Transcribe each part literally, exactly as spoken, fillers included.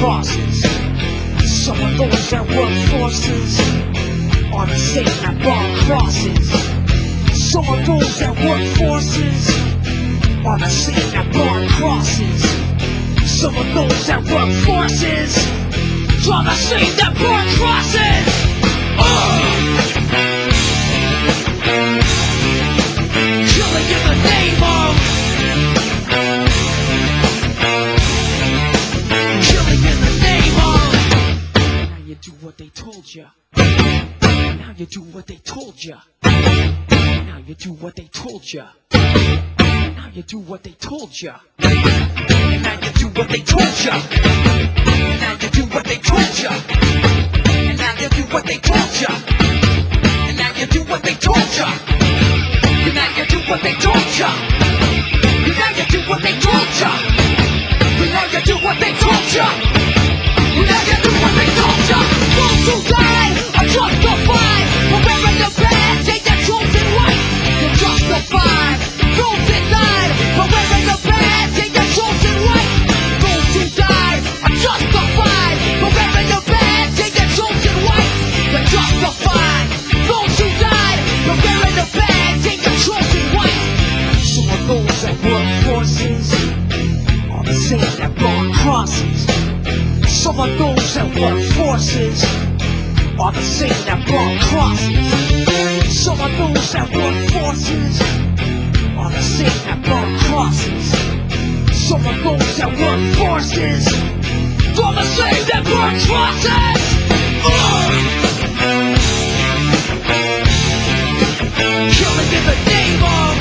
crosses. Some of those that work forces are the same that burn crosses. Some of those that work forces are the same that burn crosses. Some of those that work forces are the same that burn crosses. Uh. Killing in the name of, killing in the name of. Now you do what they told ya. Now you do what they told ya. Now you do what they told ya. Now you do what they told ya. And now you do what they told ya. And now you do what they told ya. And now you do what they told ya. And now you do what they told ya. And now you do what they told ya. And now you do what they told ya. And now you do what they told ya. And now you do what they told ya. Those who died are justified for wearing the badge, ain't that chosen right? You're justified. Those that died for wearing the badge, ain't that chosen right? Those who died are justified for wearing the badge, ain't that chosen right? You're justified. Those who died for wearing the badge, ain't that chosen right? Some of those that work forces are the same that burn crosses. Some of those that work forces are the same that burn crosses. Some of those that work forces are the same that burn crosses. Some of those that work forces are the same that burn crosses. Uh. Killing in the name of,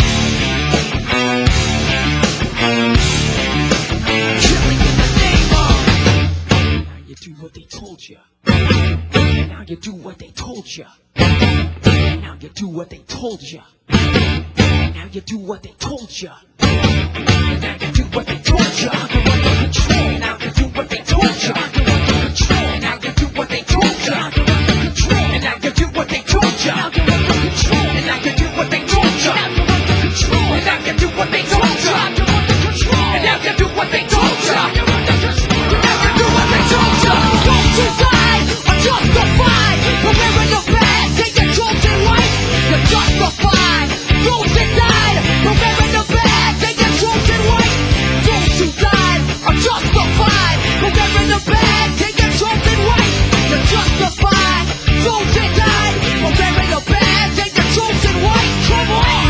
killing in the name of. Now you do what they told you. Now you do what they told you. Now you do what they told you. Now you do what they told you. Now you do what they told you. Now you do what they told you. Now you do what they told you. And now you do what they told you. And now you do what they told you. And now you do what they told you. And now you do what they told you. And now you do what they told you. Those who died are justified for wearing the badge, ain't that chosen right? You're justified. Those that died for wearing the badge, ain't that chosen right? Those who died are justified for wearing the badge, ain't that chosen right? You're justified. Those that died for wearing the badge, ain't that chosen right? Come on!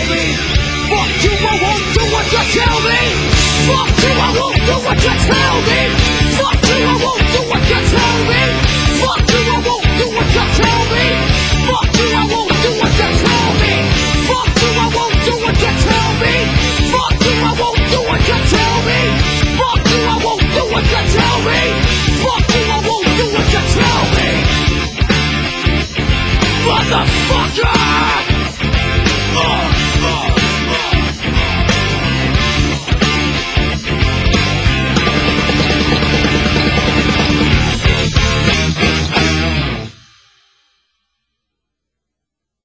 Fuck you, I won't do what you tell me. Fuck you, I won't do what you tell me.